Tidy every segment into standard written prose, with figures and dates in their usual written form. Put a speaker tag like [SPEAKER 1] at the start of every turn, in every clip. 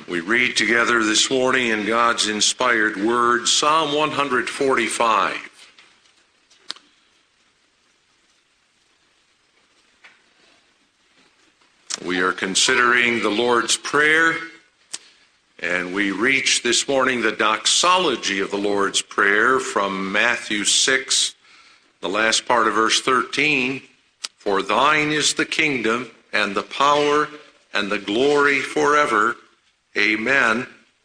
[SPEAKER 1] We read together this morning in God's inspired word, Psalm 145. We are considering the Lord's Prayer, and we reach this morning the doxology of the Lord's Prayer from Matthew 6, the last part of verse 13. For thine is the kingdom and the power and the glory forever. Amen.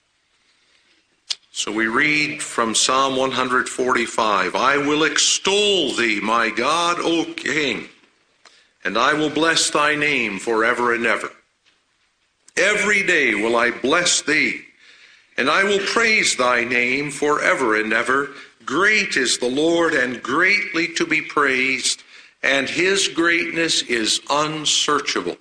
[SPEAKER 1] So we read from Psalm 145, I will extol thee, my God, O King, and I will bless thy name forever and ever. Every day will I bless thee, and I will praise thy name forever and ever. Great is the Lord, and greatly to be praised, and his greatness is unsearchable.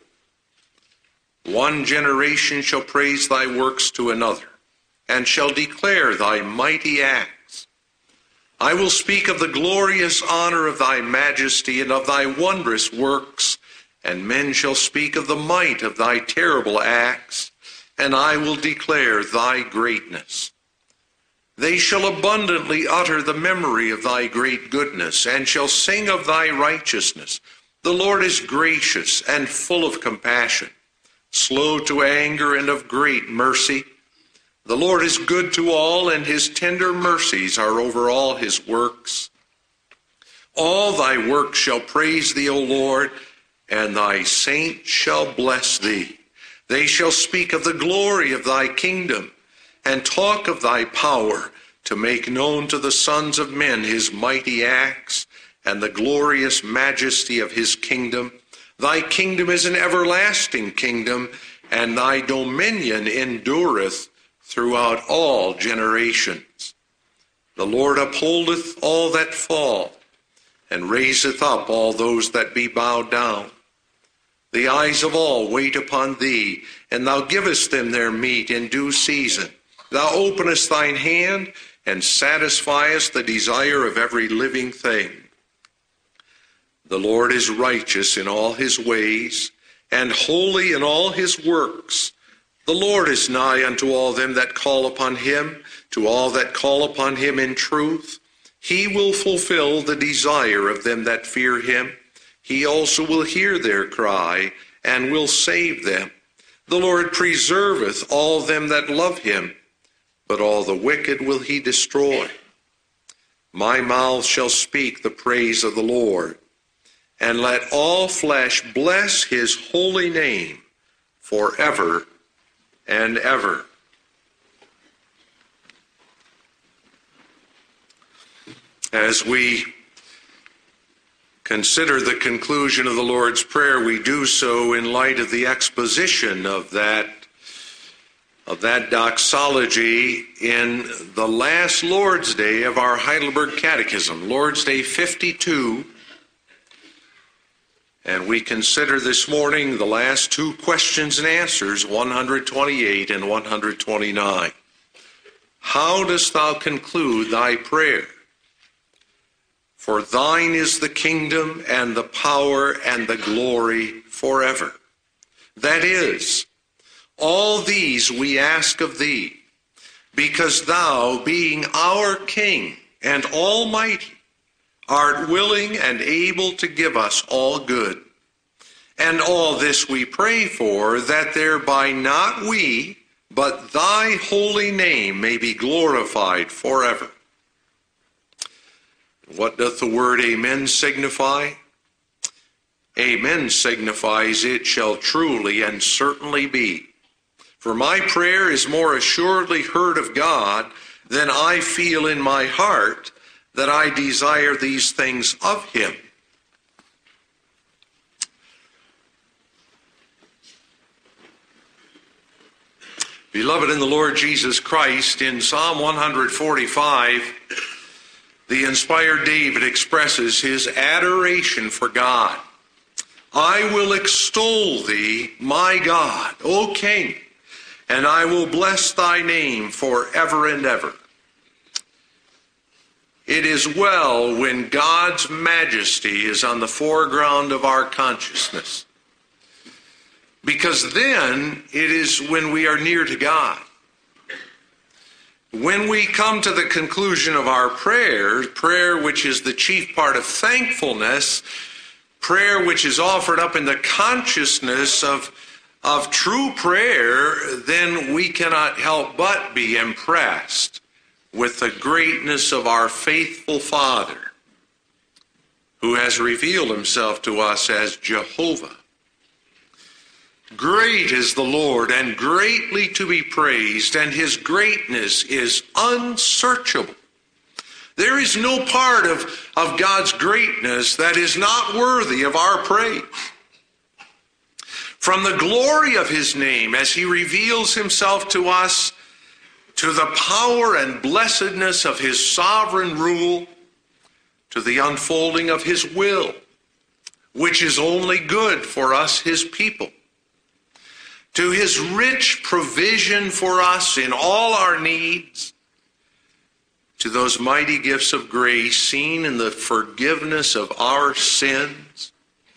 [SPEAKER 1] One generation shall praise thy works to another, and shall declare thy mighty acts. I will speak of the glorious honor of thy majesty and of thy wondrous works, and men shall speak of the might of thy terrible acts, and I will declare thy greatness. They shall abundantly utter the memory of thy great goodness, and shall sing of thy righteousness. The Lord is gracious and full of compassion, slow to anger and of great mercy. The Lord is good to all, and his tender mercies are over all his works. All thy works shall praise thee, O Lord, and thy saints shall bless thee. They shall speak of the glory of thy kingdom, and talk of thy power, to make known to the sons of men his mighty acts, and the glorious majesty of his kingdom. Thy kingdom is an everlasting kingdom, and thy dominion endureth throughout all generations. The Lord upholdeth all that fall, and raiseth up all those that be bowed down. The eyes of all wait upon thee, and thou givest them their meat in due season. Thou openest thine hand, and satisfiest the desire of every living thing. The Lord is righteous in all his ways, and holy in all his works. The Lord is nigh unto all them that call upon him, to all that call upon him in truth. He will fulfill the desire of them that fear him. He also will hear their cry, and will save them. The Lord preserveth all them that love him, but all the wicked will he destroy. My mouth shall speak the praise of the Lord, and let all flesh bless his holy name forever and ever. As we consider the conclusion of the Lord's Prayer, we do so in light of the exposition of that doxology in the last Lord's Day of our Heidelberg Catechism, Lord's Day 52. And we consider this morning the last two questions and answers, 128 and 129. How dost thou conclude thy prayer? For thine is the kingdom and the power and the glory forever. That is, all these we ask of thee, because thou, being our King and Almighty, art willing and able to give us all good. And all this we pray for, that thereby not we, but thy holy name may be glorified forever. What doth the word amen signify? Amen signifies it shall truly and certainly be. For my prayer is more assuredly heard of God than I feel in my heart that I desire these things of him. Beloved in the Lord Jesus Christ, in Psalm 145, the inspired David expresses his adoration for God. I will extol thee, my God, O King, and I will bless thy name forever and ever. It is well when God's majesty is on the foreground of our consciousness. because then it is when we are near to God. When we come to the conclusion of our prayer which is the chief part of thankfulness, prayer which is offered up in the consciousness of true prayer, then we cannot help but be impressed with the greatness of our faithful Father, who has revealed himself to us as Jehovah. Great is the Lord, and greatly to be praised, and his greatness is unsearchable. There is no part of God's greatness that is not worthy of our praise. From the glory of his name, as he reveals himself to us, to the power and blessedness of his sovereign rule, to the unfolding of his will, which is only good for us, his people, to his rich provision for us in all our needs, to those mighty gifts of grace seen in the forgiveness of our sins,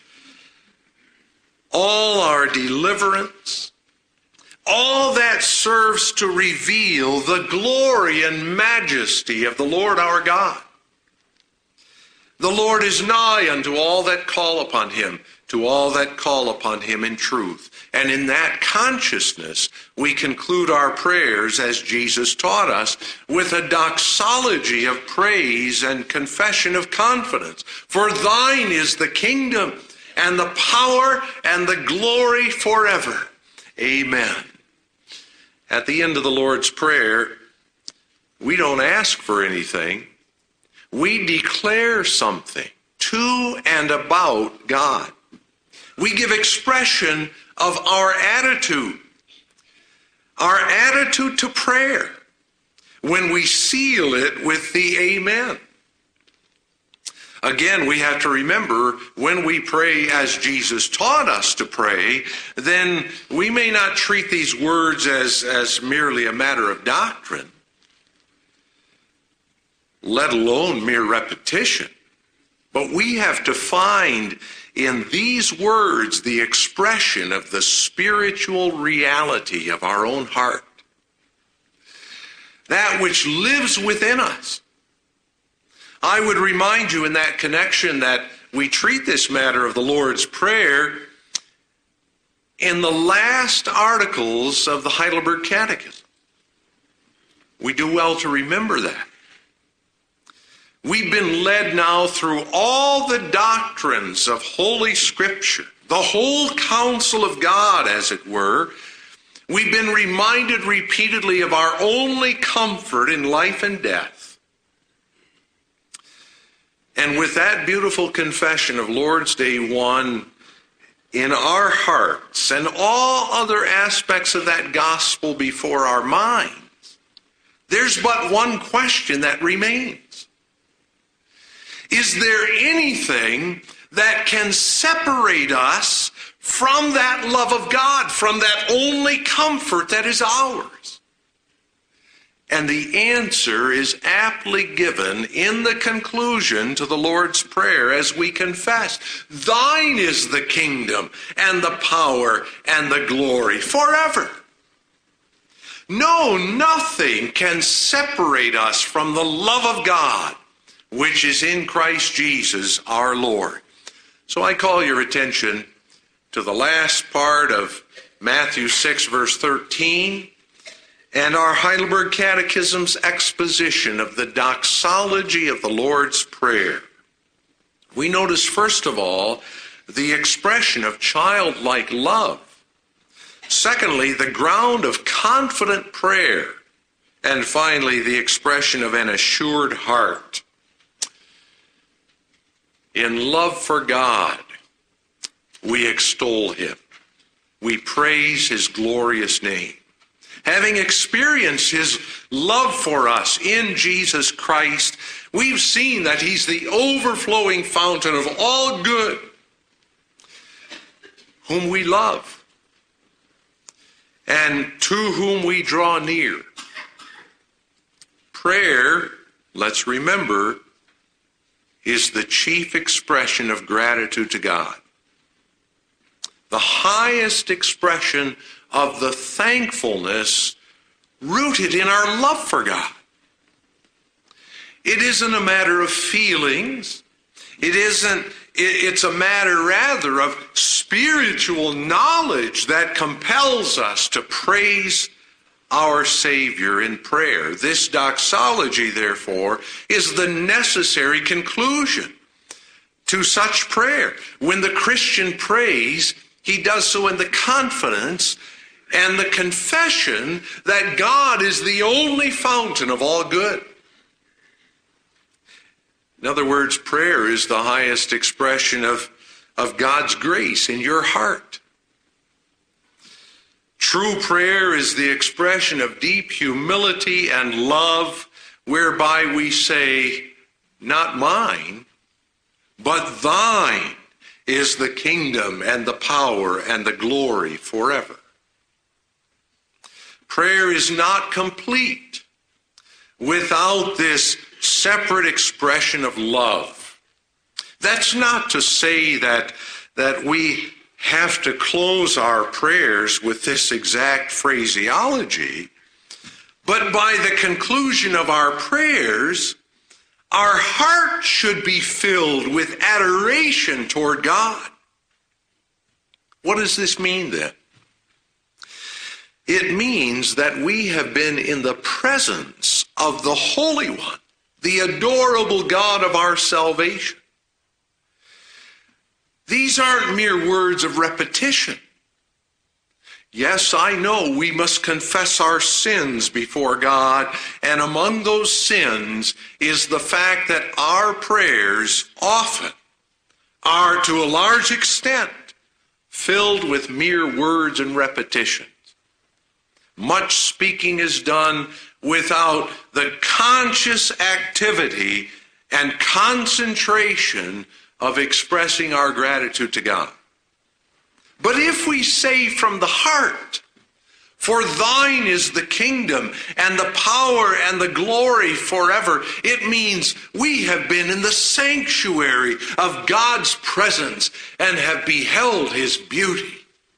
[SPEAKER 1] all our deliverance, all that serves to reveal the glory and majesty of the Lord our God. The Lord is nigh unto all that call upon him, to all that call upon him in truth. And in that consciousness, we conclude our prayers, as Jesus taught us, with a doxology of praise and confession of confidence. For thine is the kingdom and the power and the glory forever. Amen. At the end of the Lord's Prayer, we don't ask for anything. We declare something to and about God. We give expression of our attitude to prayer, when we seal it with the amen. Again, we have to remember, when we pray as Jesus taught us to pray, then we may not treat these words as merely a matter of doctrine, let alone mere repetition. But we have to find in these words the expression of the spiritual reality of our own heart, that which lives within us. I would remind you in that connection that we treat this matter of the Lord's Prayer in the last articles of the Heidelberg Catechism. We do well to remember that. We've been led now through all the doctrines of Holy Scripture, the whole counsel of God, as it were. We've been reminded repeatedly of our only comfort in life and death. And with that beautiful confession of Lord's Day 1 in our hearts and all other aspects of that gospel before our minds, there's but one question that remains. Is there anything that can separate us from that love of God, from that only comfort that is ours? And the answer is aptly given in the conclusion to the Lord's Prayer as we confess, thine is the kingdom and the power and the glory forever. No, nothing can separate us from the love of God, which is in Christ Jesus our Lord. So I call your attention to the last part of Matthew 6, verse 13, and our Heidelberg Catechism's exposition of the doxology of the Lord's Prayer. We notice, first of all, the expression of childlike love. Secondly, the ground of confident prayer. And finally, the expression of an assured heart. In love for God, we extol him. We praise his glorious name. Having experienced his love for us in Jesus Christ, we've seen that he's the overflowing fountain of all good, whom we love, and to whom we draw near. Prayer, let's remember, is the chief expression of gratitude to God. the highest expression of the thankfulness rooted in our love for God. It isn't a matter of feelings. It's a matter rather of spiritual knowledge that compels us to praise our Savior in prayer. This doxology, therefore, is the necessary conclusion to such prayer. When the Christian prays, he does so in the confidence and the confession that God is the only fountain of all good. In other words, prayer is the highest expression of God's grace in your heart. True prayer is the expression of deep humility and love, whereby we say, not mine, but thine is the kingdom and the power and the glory forever. Prayer is not complete without this separate expression of love. That's not to say that we have to close our prayers with this exact phraseology, but by the conclusion of our prayers, our heart should be filled with adoration toward God. What does this mean then? It means that we have been in the presence of the Holy One, the adorable God of our salvation. These aren't mere words of repetition. Yes, I know we must confess our sins before God, and among those sins is the fact that our prayers often are, to a large extent, filled with mere words and repetitions. Much speaking is done without the conscious activity and concentration of expressing our gratitude to God. But if we say from the heart, for thine is the kingdom and the power and the glory forever, it means we have been in the sanctuary of God's presence and have beheld his beauty.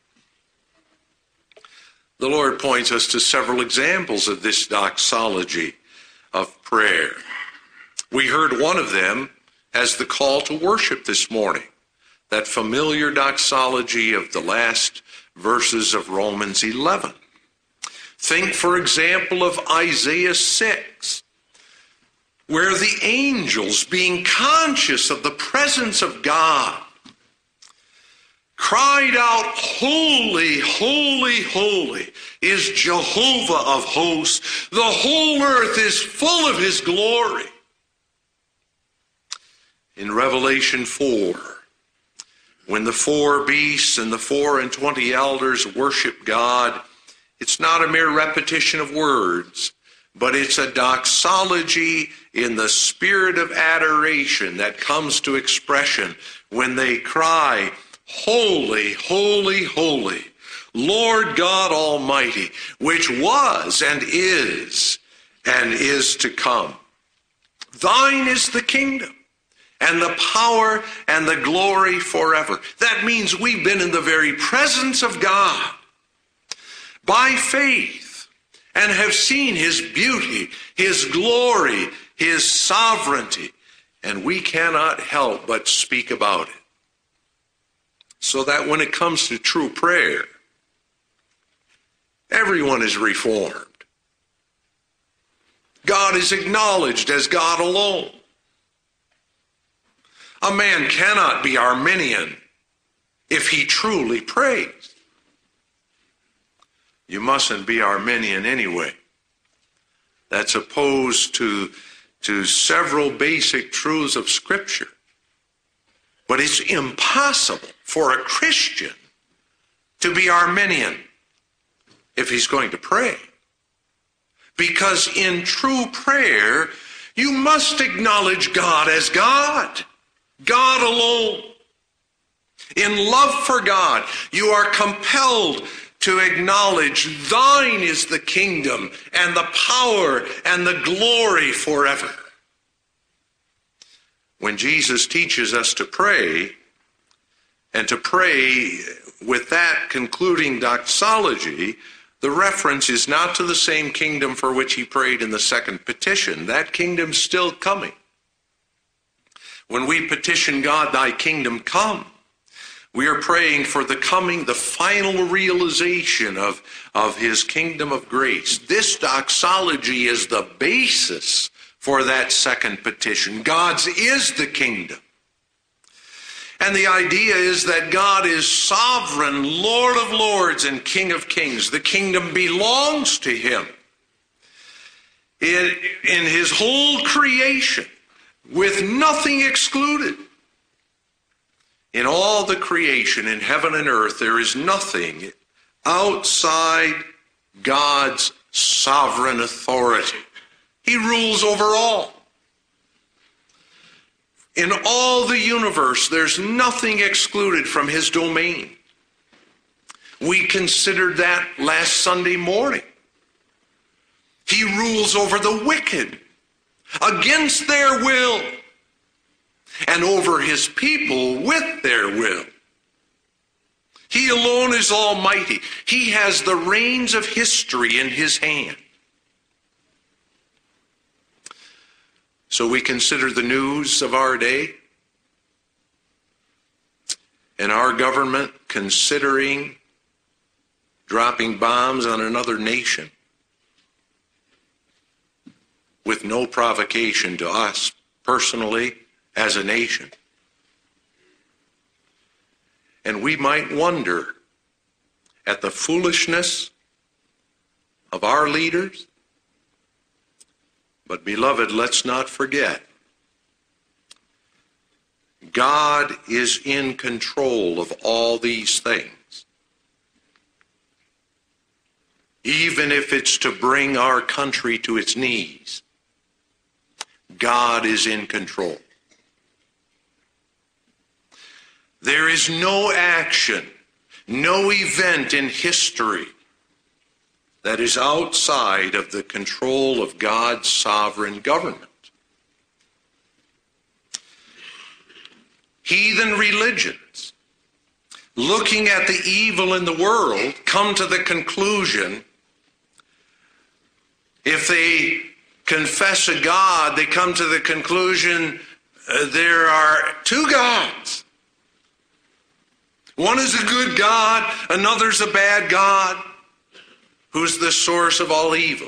[SPEAKER 1] The Lord points us to several examples of this doxology of prayer. We heard one of them as the call to worship this morning, that familiar doxology of the last verses of Romans 11. Think, for example, of Isaiah 6, where the angels, being conscious of the presence of God, cried out, "Holy, holy, holy is Jehovah of hosts. The whole earth is full of his glory." In Revelation 4, when the 4 beasts and the 24 elders worship God, it's not a mere repetition of words, but it's a doxology in the spirit of adoration that comes to expression when they cry, "Holy, holy, holy, Lord God Almighty, which was and is to come. Thine is the kingdom and the power and the glory forever." That means we've been in the very presence of God by faith and have seen his beauty, his glory, his sovereignty, and we cannot help but speak about it. So that when it comes to true prayer, everyone is reformed. God is acknowledged as God alone. A man cannot be Arminian if he truly prays. You mustn't be Arminian anyway. That's opposed to several basic truths of Scripture. But it's impossible for a Christian to be Arminian if he's going to pray. Because in true prayer, you must acknowledge God as God. God alone. In love for God, you are compelled to acknowledge thine is the kingdom and the power and the glory forever. When Jesus teaches us to pray, And to pray with that concluding doxology, the reference is not to the same kingdom for which he prayed in the second petition. That kingdom's still coming. When we petition God, thy kingdom come, we are praying for the coming, the final realization of his kingdom of grace. This doxology is the basis for that second petition. God's is the kingdom. And the idea is that God is sovereign, Lord of lords and King of kings. The kingdom belongs to him. In his whole creation, with nothing excluded. In all the creation, in heaven and earth, there is nothing outside God's sovereign authority. He rules over all. In all the universe, there's nothing excluded from his domain. We considered that last Sunday morning. He rules over the wicked against their will and over his people with their will. He alone is almighty. He has the reins of history in his hand. So we consider the news of our day and our government considering dropping bombs on another nation with no provocation to us personally as a nation. And we might wonder at the foolishness of our leaders. But beloved, let's not forget, God is in control of all these things. Even if it's to bring our country to its knees, God is in control. There is no action, no event in history that is outside of the control of God's sovereign government. Heathen religions, looking at the evil in the world, come to the conclusion, if they confess a God, they come to the conclusion there are two gods. One is a good God, another's a bad God. Who's the source of all evil?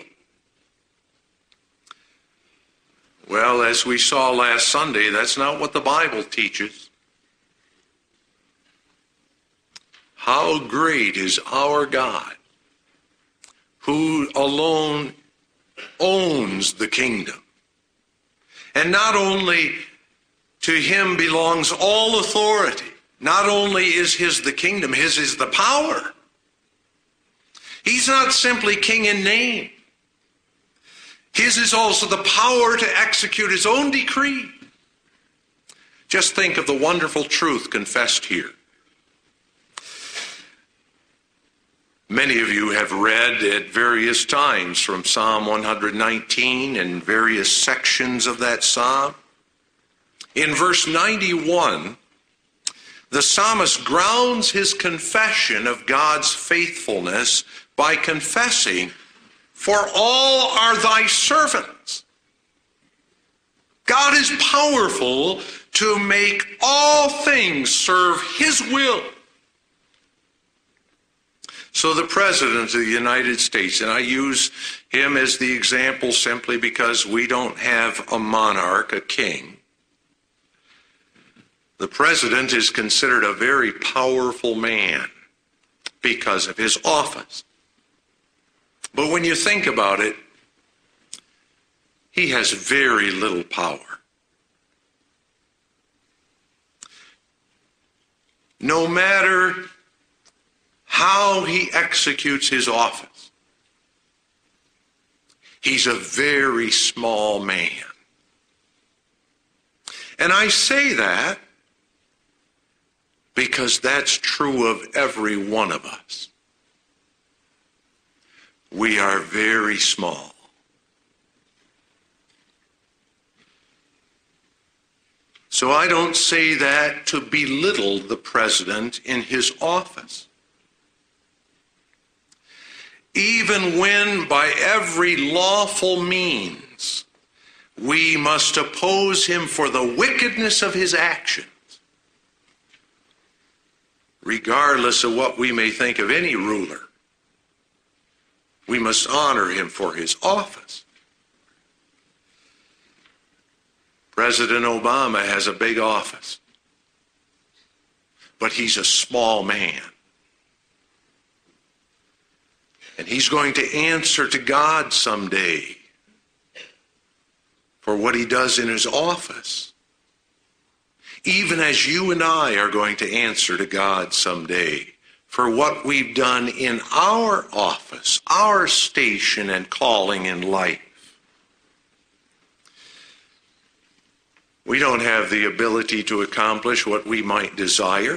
[SPEAKER 1] Well, as we saw last Sunday, that's not what the Bible teaches. How great is our God, who alone owns the kingdom. And not only to him belongs all authority, not only is his the kingdom, his is the power. He's not simply king in name. His is also the power to execute his own decree. Just think of the wonderful truth confessed here. Many of you have read at various times from Psalm 119 and various sections of that psalm. In verse 91, the psalmist grounds his confession of God's faithfulness by confessing, "For all are thy servants." God is powerful to make all things serve his will. So the President of the United States, and I use him as the example simply because we don't have a monarch, a king. The President is considered a very powerful man because of his office. But when you think about it, he has very little power. No matter how he executes his office, he's a very small man. And I say that because that's true of every one of us. We are very small. So I don't say that to belittle the president in his office. Even when by every lawful means we must oppose him for the wickedness of his actions, regardless of what we may think of any ruler, we must honor him for his office. President Obama has a big office, but he's a small man. And he's going to answer to God someday for what he does in his office, even as you and I are going to answer to God someday for what we've done in our office, our station and calling in life. We don't have the ability to accomplish what we might desire.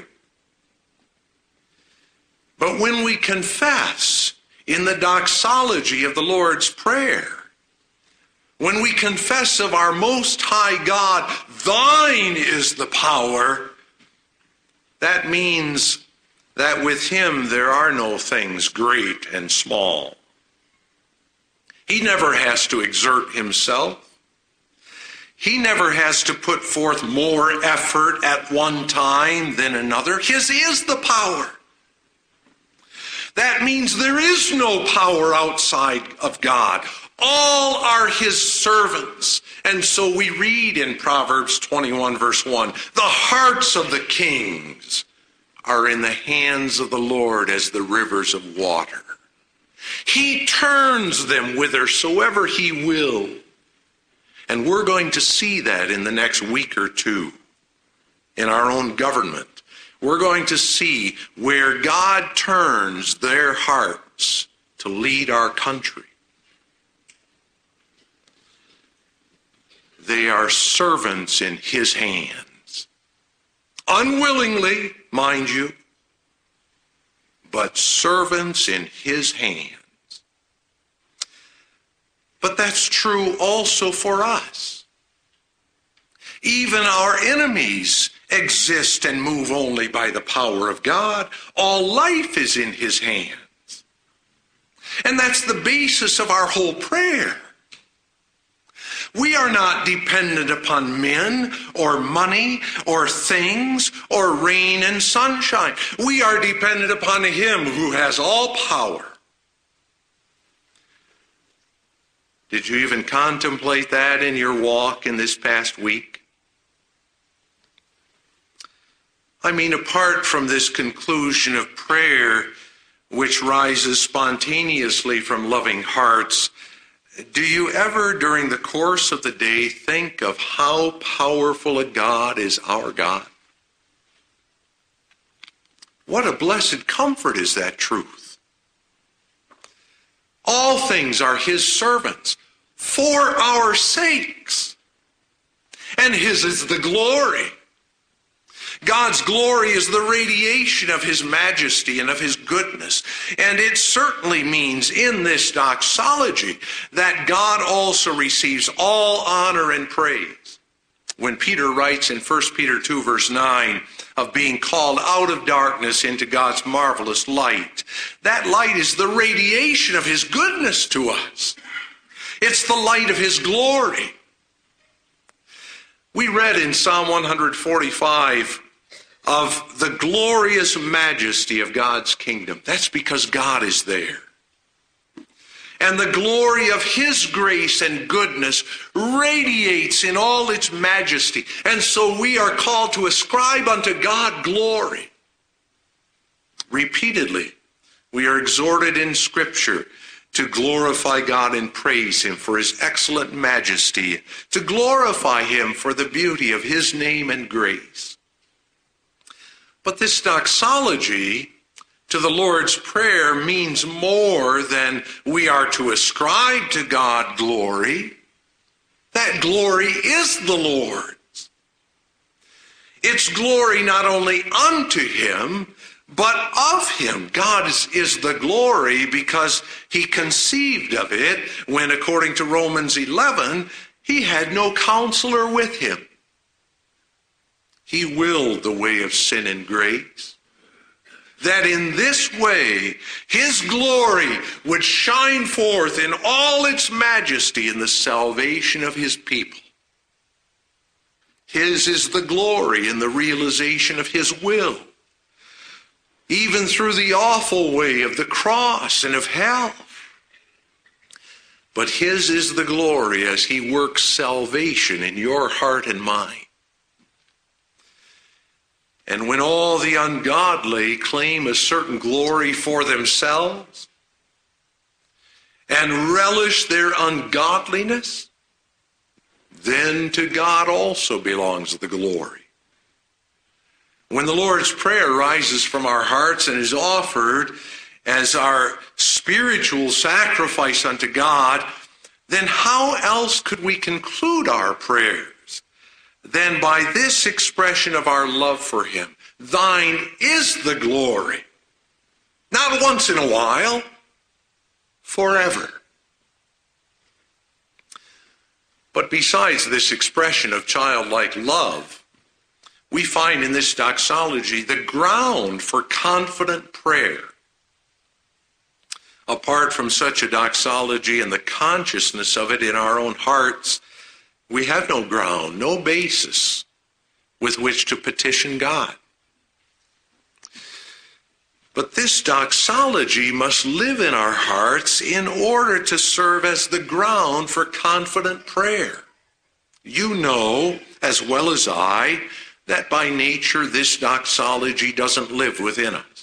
[SPEAKER 1] But when we confess in the doxology of the Lord's Prayer, when we confess of our Most High God, thine is the power, that means that with him there are no things great and small. He never has to exert himself. He never has to put forth more effort at one time than another. His is the power. That means there is no power outside of God. All are his servants. And so we read in Proverbs 21 verse 1, the hearts of the kings are in the hands of the Lord as the rivers of water. He turns them whithersoever he will. And we're going to see that in the next week or two in our own government. We're going to see where God turns their hearts to lead our country. They are servants in his hands. Unwillingly, mind you, but servants in his hands. But that's true also for us. Even our enemies exist and move only by the power of God. All life is in his hands. And that's the basis of our whole prayer. We are not dependent upon men or money or things or rain and sunshine. We are dependent upon him who has all power. Did you even contemplate that in your walk in this past week? I mean, apart from this conclusion of prayer, which rises spontaneously from loving hearts, do you ever, during the course of the day, think of how powerful a God is our God? What a blessed comfort is that truth. All things are his servants for our sakes, and his is the glory. God's glory is the radiation of his majesty and of his goodness. And it certainly means in this doxology that God also receives all honor and praise. When Peter writes in 1 Peter 2 verse 9 of being called out of darkness into God's marvelous light, that light is the radiation of his goodness to us. It's the light of his glory. We read in Psalm 145 of the glorious majesty of God's kingdom. That's because God is there. And the glory of his grace and goodness radiates in all its majesty. And so we are called to ascribe unto God glory. Repeatedly, we are exhorted in Scripture to glorify God and praise him for his excellent majesty, to glorify him for the beauty of his name and grace. But this doxology to the Lord's Prayer means more than we are to ascribe to God glory. That glory is the Lord's. It's glory not only unto him, but of him. God is the glory because he conceived of it when, according to Romans 11, he had no counselor with him. He willed the way of sin and grace, that in this way his glory would shine forth in all its majesty in the salvation of his people. His is the glory in the realization of his will, even through the awful way of the cross and of hell. But his is the glory as he works salvation in your heart and mind. And when all the ungodly claim a certain glory for themselves and relish their ungodliness, then to God also belongs the glory. When the Lord's Prayer rises from our hearts and is offered as our spiritual sacrifice unto God, then how else could we conclude our prayers than by this expression of our love for him? Thine is the glory, not once in a while, forever. But besides this expression of childlike love, we find in this doxology the ground for confident prayer. Apart from such a doxology and the consciousness of it in our own hearts, we have no ground, no basis with which to petition God. But this doxology must live in our hearts in order to serve as the ground for confident prayer. You know, as well as I, that by nature this doxology doesn't live within us.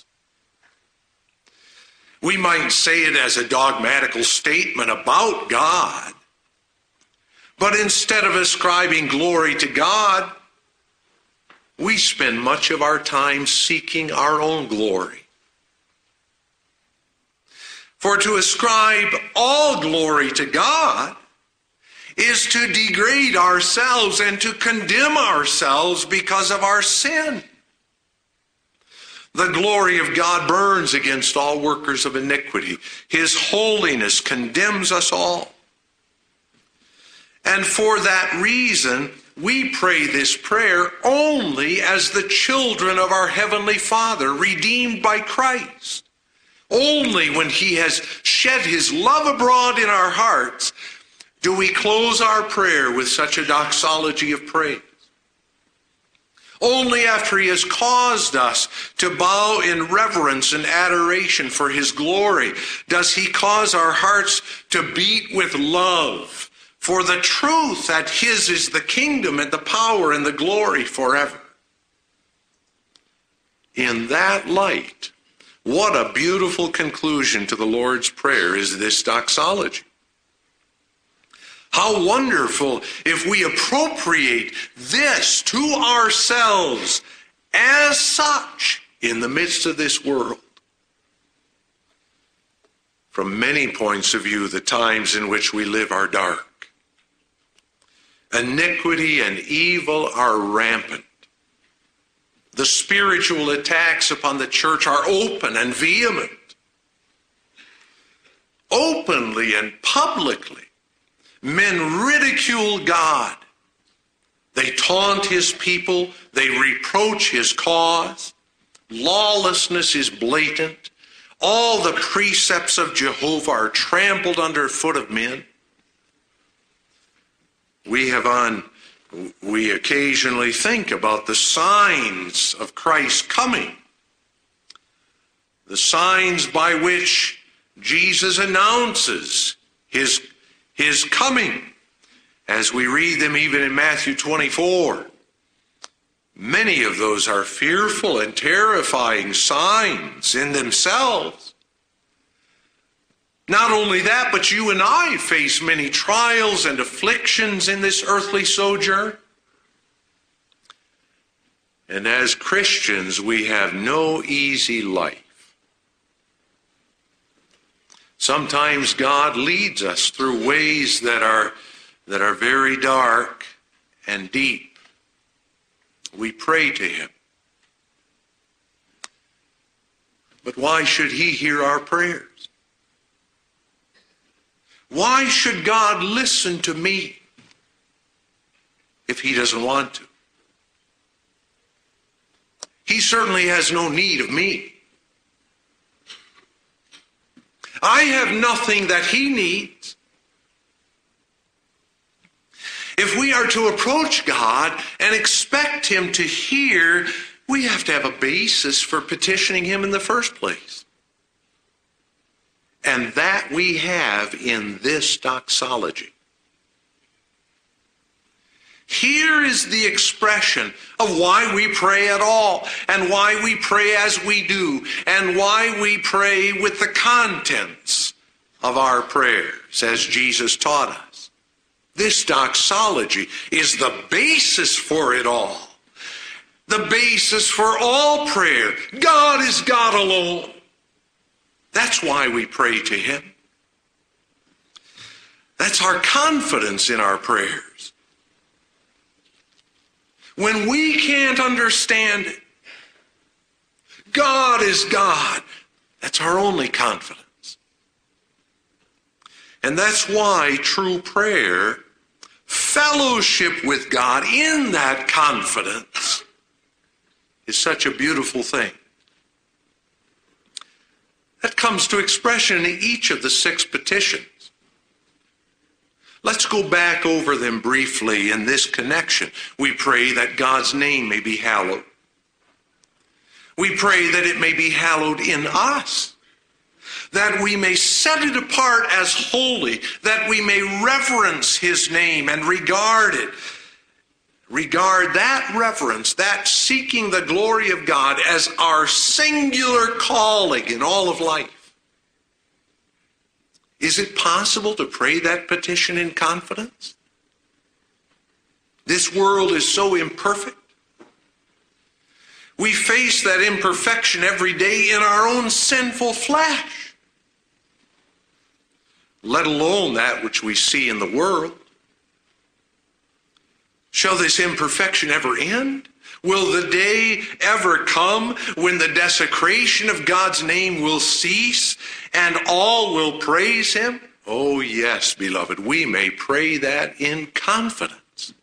[SPEAKER 1] We might say it as a dogmatical statement about God, but instead of ascribing glory to God, we spend much of our time seeking our own glory. For to ascribe all glory to God is to degrade ourselves and to condemn ourselves because of our sin. The glory of God burns against all workers of iniquity. His holiness condemns us all. And for that reason, we pray this prayer only as the children of our Heavenly Father, redeemed by Christ. Only when he has shed his love abroad in our hearts do we close our prayer with such a doxology of praise. Only after he has caused us to bow in reverence and adoration for his glory does he cause our hearts to beat with love for the truth that his is the kingdom and the power and the glory forever. In that light, what a beautiful conclusion to the Lord's Prayer is this doxology. How wonderful if we appropriate this to ourselves as such in the midst of this world. From many points of view, the times in which we live are dark. Iniquity and evil are rampant. The spiritual attacks upon the church are open and vehement. Openly and publicly, men ridicule God. They taunt his people. They reproach his cause. Lawlessness is blatant. All the precepts of Jehovah are trampled underfoot of men. We occasionally think about the signs of Christ's coming. The signs by which Jesus announces his coming, as we read them even in Matthew 24. Many of those are fearful and terrifying signs in themselves. Not only that, but you and I face many trials and afflictions in this earthly sojourn. And as Christians, we have no easy life. Sometimes God leads us through ways that are very dark and deep. We pray to him. But why should he hear our prayers? Why should God listen to me if he doesn't want to? He certainly has no need of me. I have nothing that he needs. If we are to approach God and expect him to hear, we have to have a basis for petitioning him in the first place. And that we have in this doxology. Here is the expression of why we pray at all, and why we pray as we do, and why we pray with the contents of our prayers, as Jesus taught us. This doxology is the basis for it all. The basis for all prayer. God is God alone. That's why we pray to him. That's our confidence in our prayers. When we can't understand it, God is God. That's our only confidence. And that's why true prayer, fellowship with God in that confidence, is such a beautiful thing. That comes to expression in each of the 6 petitions. Let's go back over them briefly in this connection. We pray that God's name may be hallowed. We pray that it may be hallowed in us, that we may set it apart as holy, that we may reverence his name and regard it. Regard that reverence, that seeking the glory of God as our singular calling in all of life. Is it possible to pray that petition in confidence? This world is so imperfect. We face that imperfection every day in our own sinful flesh, let alone that which we see in the world. Shall this imperfection ever end? Will the day ever come when the desecration of God's name will cease and all will praise him? Oh yes, beloved, we may pray that in confidence.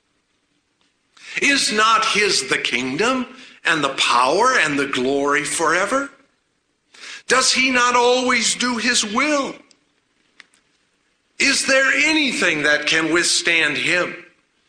[SPEAKER 1] Is not his the kingdom and the power and the glory forever? Does he not always do his will? Is there anything that can withstand him?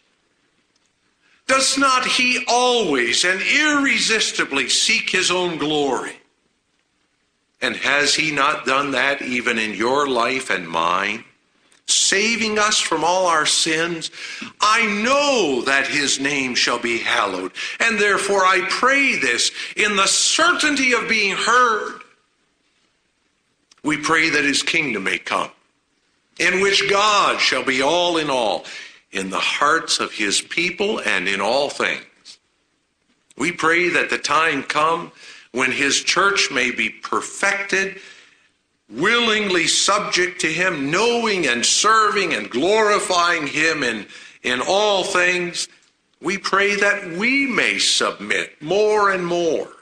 [SPEAKER 1] Does not he always and irresistibly seek his own glory? And has he not done that even in your life and mine, saving us from all our sins? I know that his name shall be hallowed, and therefore I pray this in the certainty of being heard. We pray that his kingdom may come, in which God shall be all in the hearts of his people and in all things. We pray that the time come when his church may be perfected, willingly subject to him, knowing and serving and glorifying him in all things. We pray that we may submit more and more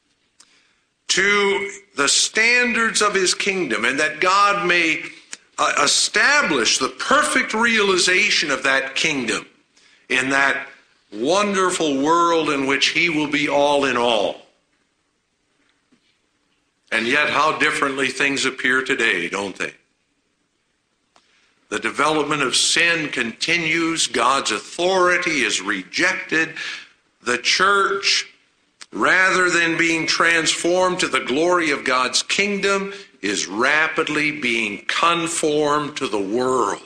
[SPEAKER 1] to the standards of his kingdom, and that God may establish the perfect realization of that kingdom in that wonderful world in which he will be all in all. And yet how differently things appear today, don't they? The development of sin continues. God's authority is rejected. The church, rather than being transformed to the glory of God's kingdom, is rapidly being conformed to the world.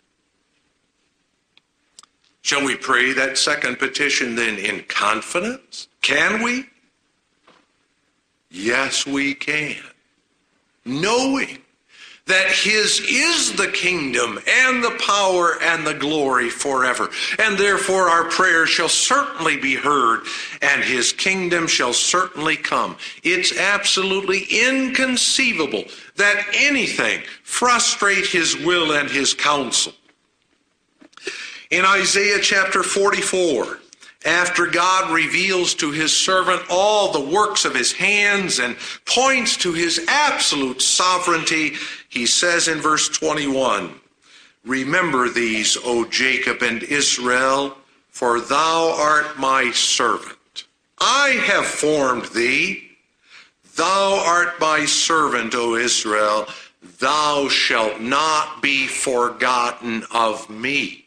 [SPEAKER 1] Shall we pray that second petition then in confidence? Can we? Yes, we can. Knowing that his is the kingdom and the power and the glory forever. And therefore our prayers shall certainly be heard and his kingdom shall certainly come. It's absolutely inconceivable that anything frustrate his will and his counsel. In Isaiah chapter 44, after God reveals to his servant all the works of his hands and points to his absolute sovereignty, he says in verse 21, "Remember these, O Jacob and Israel, for thou art my servant. I have formed thee. Thou art my servant, O Israel. Thou shalt not be forgotten of me.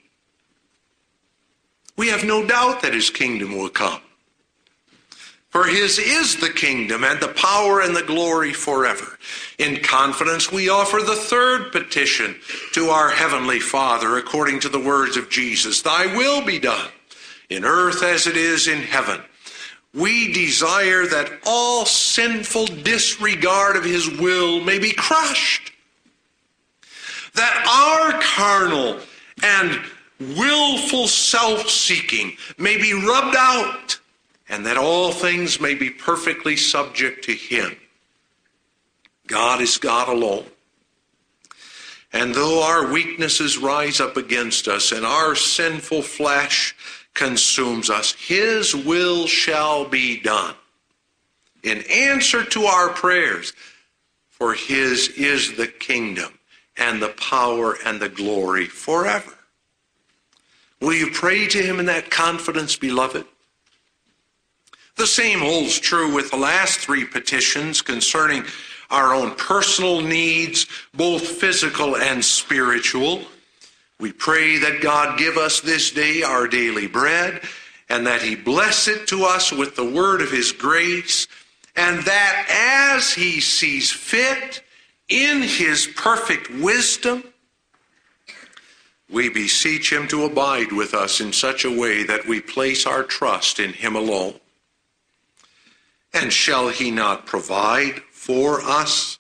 [SPEAKER 1] We have no doubt that his kingdom will come. For his is the kingdom and the power and the glory forever. In confidence, we offer the third petition to our Heavenly Father according to the words of Jesus. Thy will be done in earth as it is in heaven. We desire that all sinful disregard of his will may be crushed. That our carnal and willful self-seeking may be rubbed out, and that all things may be perfectly subject to him. God is God alone. And though our weaknesses rise up against us and our sinful flesh consumes us, his will shall be done in answer to our prayers, for his is the kingdom and the power and the glory forever. Will you pray to him in that confidence, beloved? The same holds true with the last three petitions concerning our own personal needs, both physical and spiritual. We pray that God give us this day our daily bread, and that he bless it to us with the word of his grace, and that as he sees fit in his perfect wisdom, we beseech him to abide with us in such a way that we place our trust in him alone. And shall he not provide for us?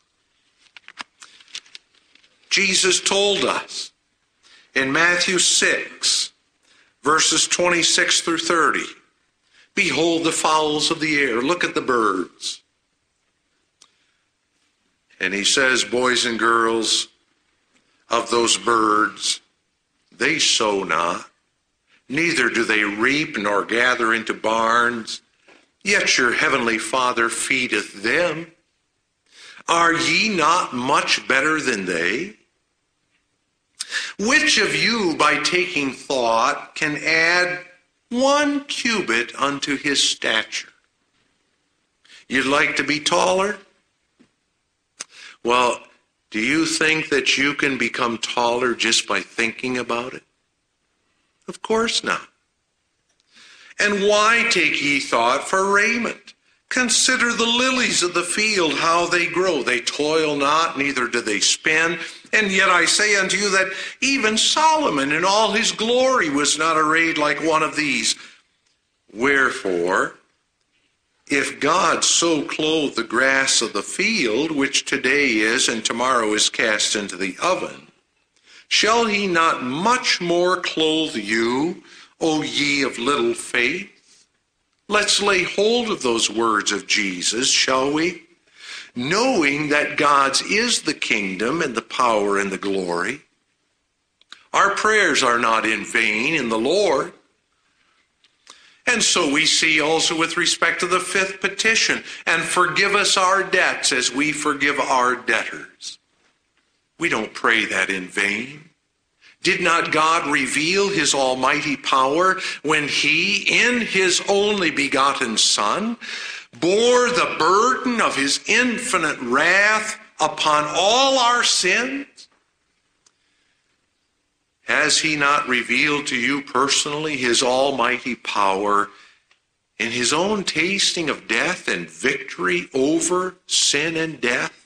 [SPEAKER 1] Jesus told us in Matthew 6, verses 26 through 30, behold the fowls of the air, look at the birds. And he says, boys and girls, of those birds, they sow not, neither do they reap nor gather into barns, yet your heavenly Father feedeth them. Are ye not much better than they? Which of you, by taking thought, can add 1 cubit unto his stature? You'd like to be taller? Well, do you think that you can become taller just by thinking about it? Of course not. And why take ye thought for raiment? Consider the lilies of the field, how they grow. They toil not, neither do they spin. And yet I say unto you that even Solomon in all his glory was not arrayed like one of these. Wherefore, if God so clothe the grass of the field, which today is and tomorrow is cast into the oven, shall he not much more clothe you, O ye of little faith? Let's lay hold of those words of Jesus, shall we? Knowing that God's is the kingdom and the power and the glory. Our prayers are not in vain in the Lord. And so we see also with respect to the fifth petition, and forgive us our debts as we forgive our debtors. We don't pray that in vain. Did not God reveal his almighty power when he, in his only begotten Son, bore the burden of his infinite wrath upon all our sins? Has he not revealed to you personally his almighty power in his own tasting of death and victory over sin and death?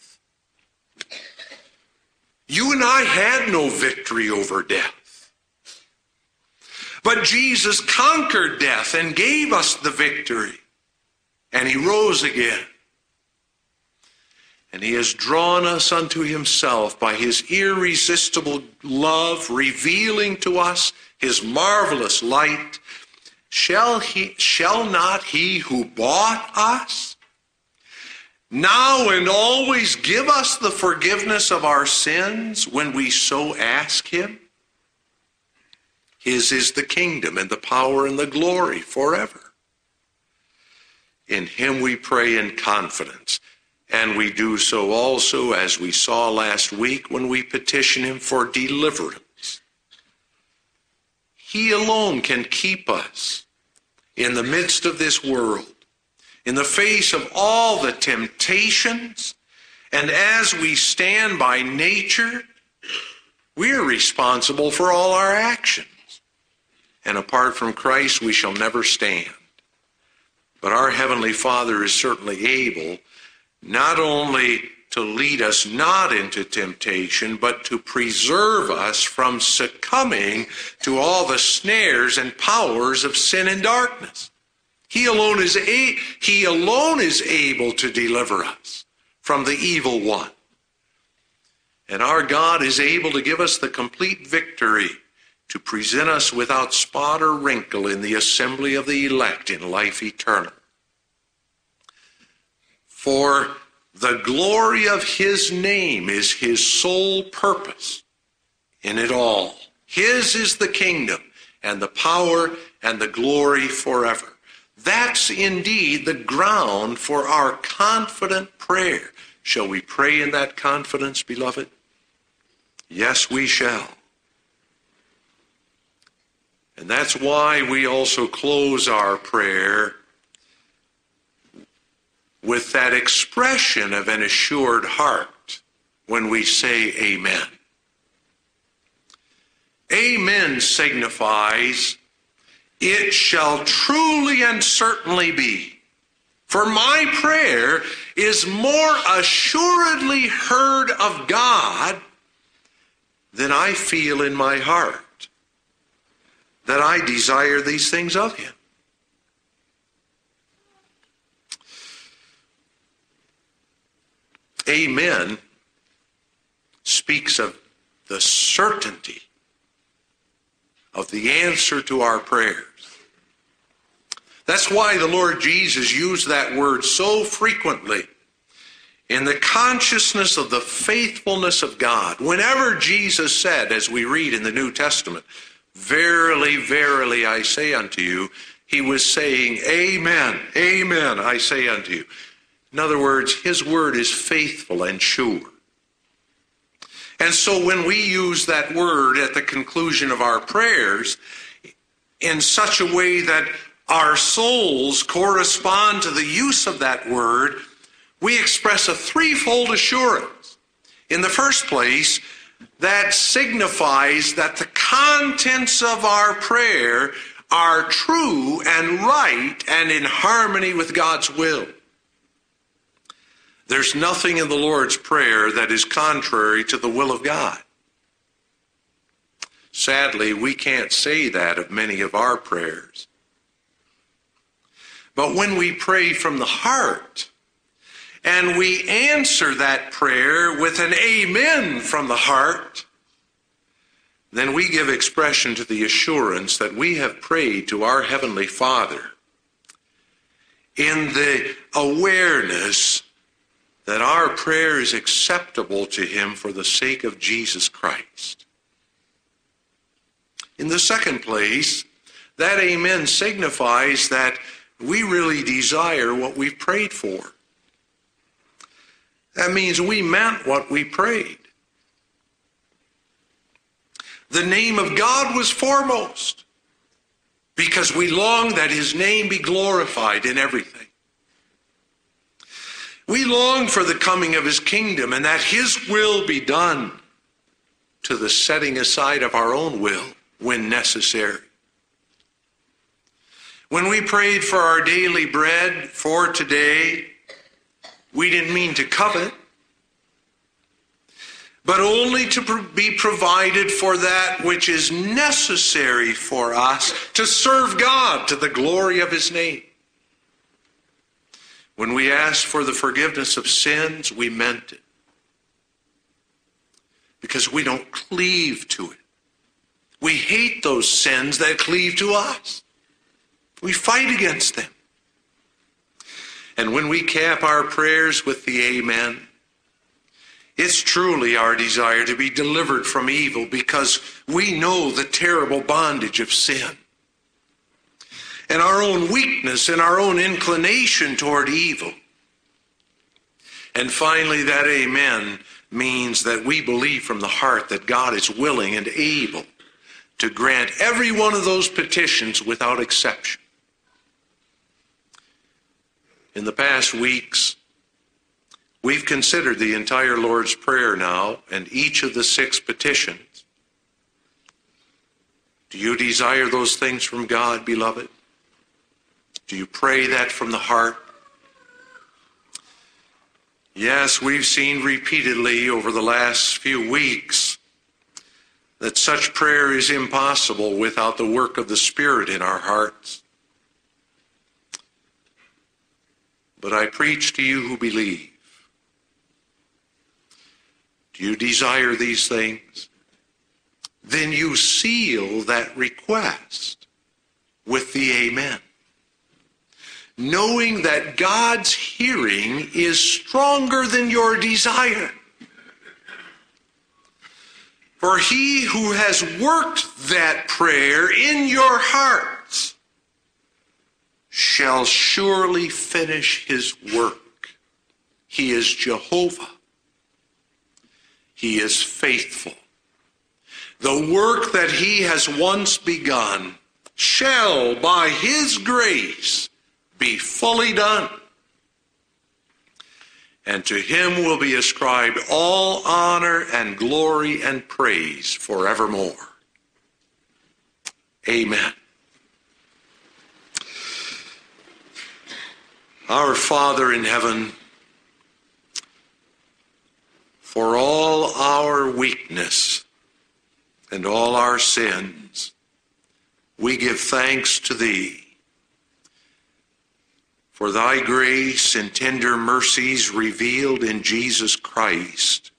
[SPEAKER 1] You and I had no victory over death. But Jesus conquered death and gave us the victory. And he rose again. And he has drawn us unto himself by his irresistible love, revealing to us his marvelous light. Shall not he who bought us now and always give us the forgiveness of our sins when we so ask him? His is the kingdom and the power and the glory forever. In him we pray in confidence. And we do so also, as we saw last week, when we petition him for deliverance. He alone can keep us in the midst of this world in the face of all the temptations, and as we stand by nature, we are responsible for all our actions. And apart from Christ, we shall never stand. But our Heavenly Father is certainly able not only to lead us not into temptation, but to preserve us from succumbing to all the snares and powers of sin and darkness. He alone is able to deliver us from the evil one. And our God is able to give us the complete victory to present us without spot or wrinkle in the assembly of the elect in life eternal. For the glory of his name is his sole purpose in it all. His is the kingdom and the power and the glory forever. That's indeed the ground for our confident prayer. Shall we pray in that confidence, beloved? Yes, we shall. And that's why we also close our prayer with that expression of an assured heart when we say amen. Amen signifies, it shall truly and certainly be. For my prayer is more assuredly heard of God than I feel in my heart, that I desire these things of him. Amen speaks of the certainty of the answer to our prayers. That's why the Lord Jesus used that word so frequently in the consciousness of the faithfulness of God. Whenever Jesus said, as we read in the New Testament, "Verily, verily, I say unto you," he was saying, "Amen, amen, I say unto you." In other words, his word is faithful and sure. And so when we use that word at the conclusion of our prayers in such a way that our souls correspond to the use of that word, we express a threefold assurance. In the first place, that signifies that the contents of our prayer are true and right and in harmony with God's will. There's nothing in the Lord's Prayer that is contrary to the will of God. Sadly, we can't say that of many of our prayers. But when we pray from the heart, and we answer that prayer with an amen from the heart, then we give expression to the assurance that we have prayed to our Heavenly Father in the awareness that our prayer is acceptable to him for the sake of Jesus Christ. In the second place, that amen signifies that we really desire what we've prayed for. That means we meant what we prayed. The name of God was foremost because we long that his name be glorified in everything. We long for the coming of his kingdom and that his will be done to the setting aside of our own will when necessary. When we prayed for our daily bread for today, we didn't mean to covet, but only to be provided for that which is necessary for us to serve God to the glory of his name. When we asked for the forgiveness of sins, we meant it. Because we don't cleave to it. We hate those sins that cleave to us. We fight against them. And when we cap our prayers with the amen, it's truly our desire to be delivered from evil because we know the terrible bondage of sin and our own weakness and our own inclination toward evil. And finally, that amen means that we believe from the heart that God is willing and able to grant every one of those petitions without exception. In the past weeks, we've considered the entire Lord's Prayer now and each of the 6 petitions. Do you desire those things from God, beloved? Do you pray that from the heart? Yes, we've seen repeatedly over the last few weeks that such prayer is impossible without the work of the Spirit in our hearts. But I preach to you who believe. Do you desire these things? Then you seal that request with the amen, knowing that God's hearing is stronger than your desire. For he who has worked that prayer in your hearts shall surely finish his work. He is Jehovah. He is faithful. The work that he has once begun shall, by his grace, be fully done. And to him will be ascribed all honor and glory and praise forevermore. Amen. Our Father in heaven, for all our weakness and all our sins, we give thanks to thee. For thy grace and tender mercies revealed in Jesus Christ,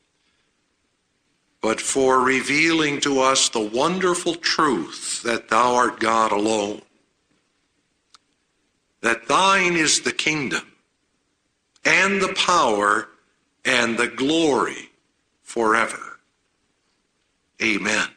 [SPEAKER 1] but for revealing to us the wonderful truth that thou art God alone, that thine is the kingdom and the power and the glory forever. Amen.